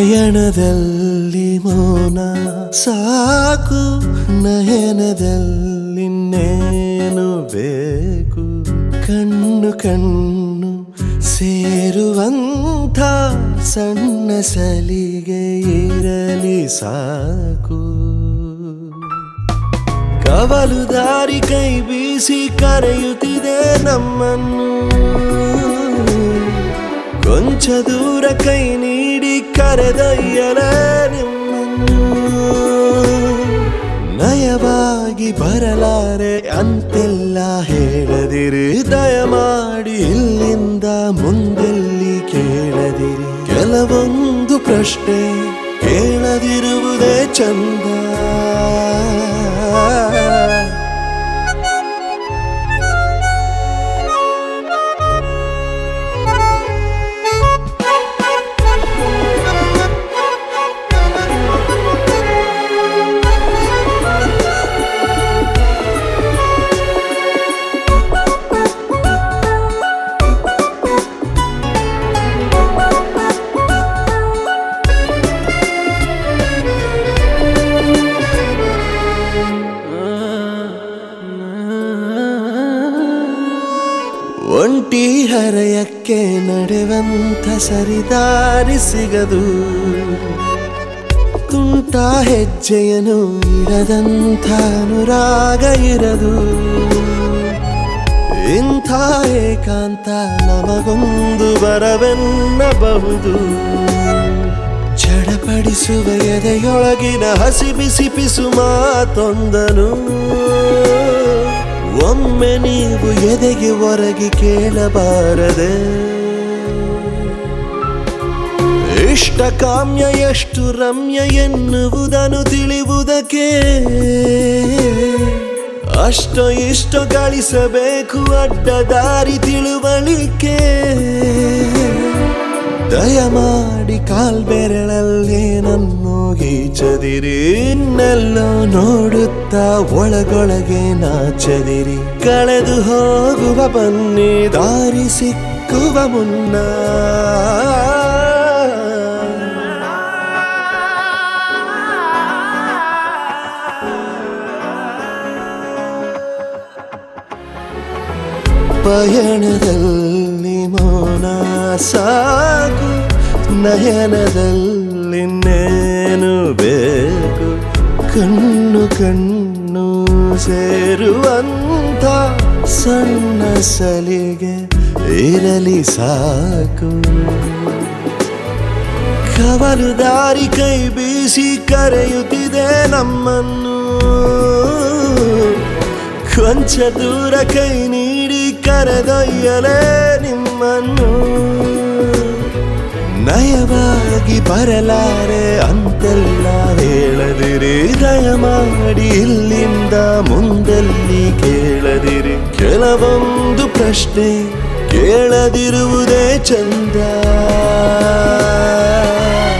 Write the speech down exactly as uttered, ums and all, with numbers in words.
ಪಯಣದಲ್ಲಿ ಮೌನ ಸಾಕು, ನಯನದಲ್ಲಿನ್ನೇನು ಬೇಕು. ಕಣ್ಣು ಕಣ್ಣು ಸೇರುವಂಥ ಸಣ್ಣ ಸಲಿಗೆ ಇರಲಿ ಸಾಕು. ಕವಲು ದಾರಿ ಕೈ ಬೀಸಿ ಕರೆಯುತ್ತಿದೆ ನಮ್ಮನ್ನು, ಕೊಂಚ ದೂರ ಕೈ ನೀಡಿ ಕರೆದೊಯ್ಯಲೇ ನಿಮ್ಮನ್ನು. ನಯವಾಗಿ ಬರಲಾರೆ ಅಂತೆಲ್ಲ ಹೇಳದಿರಿ, ದಯಮಾಡಿ ಇಲ್ಲಿಂದ ಮುಂದೆಲ್ಲಿ ಕೇಳದಿರಿ. ಕೆಲವೊಂದು ಪ್ರಶ್ನೆ ಕೇಳದಿರುವುದೇ ಚಂದ. ಒಂಟಿ ಹರೆಯಕ್ಕೆ ನಡೆವಂಥ ಸರಿದಾರಿ ಸಿಗದು, ತುಂಟ ಹೆಜ್ಜೆಯನ್ನು ಇಡದಂಥ ಅನುರಾಗ ಇರದು. ಇಂಥ ಏಕಾಂತ ನಮಗೊಂದು ಬರವೆನ್ನಬಹುದು. ಚಡಪಡಿಸುವ ಎದೆಯೊಳಗಿನ ಹಸಿ ಬಿಸಿ ಪಿಸು ಮಾತೊಂದನು ಒಮ್ಮೆ ನೀವು ಎದೆಗೆ ಹೊರಗೆ ಕೇಳಬಾರದೆ. ಇಷ್ಟ ಕಾಮ್ಯ ಎಷ್ಟು ರಮ್ಯ ಎನ್ನುವುದನ್ನು ತಿಳಿಯುವುದಕ್ಕೆ ಅಷ್ಟೋ ಇಷ್ಟೋ ಗಳಿಸಬೇಕು ಅಡ್ಡದಾರಿ ತಿಳುವಳಿಕೆ. ದಯಮಾಡಿ ಕಾಲ್ಬೆರಳಲ್ಲೇ ನನ್ನು ಗೀಚದಿರಿ, ಇನ್ನೆಲ್ಲೋ ನೋಡುತ್ತಾ ಒಳಗೊಳಗೆ ನಾಚದಿರಿ. ಕಳೆದು ಹೋಗುವ ಬನ್ನಿ ದಾರಿ ಸಿಕ್ಕುವ ಮುನ್ನ. ಪಯಣದಲ್ಲಿ ಮೌನ ಸಾಕು, ನಯನದಲ್ಲಿನ್ನೇನು ಬೇಕು. ಕಣ್ಣು ಕಣ್ಣು ಸೇರುವಂಥ ಸಣ್ಣ ಸಲಿಗೆ ಇರಲಿ ಸಾಕು. ಕವಲು ದಾರಿ ಕೈ ಬೀಸಿ ಕರೆಯುತ್ತಿದೆ ನಮ್ಮನ್ನು, ಕೊಂಚ ದೂರ ಕೈ ನೀಡಿ ಕರೆದೊಯ್ಯಲೇ ನಿಮ್ಮನ್ನು. ನಯವಾಗಿ ಬರಲಾರೆ ಅಂತೆಲ್ಲ ಹೇಳದಿರಿ, ದಯಮಾಡಿ ಇಲ್ಲಿಂದ ಮುಂದೆಲ್ಲಿ ಕೇಳದಿರಿ. ಕೆಲವೊಂದು ಪ್ರಶ್ನೆ ಕೇಳದಿರುವುದೇ ಚಂದ.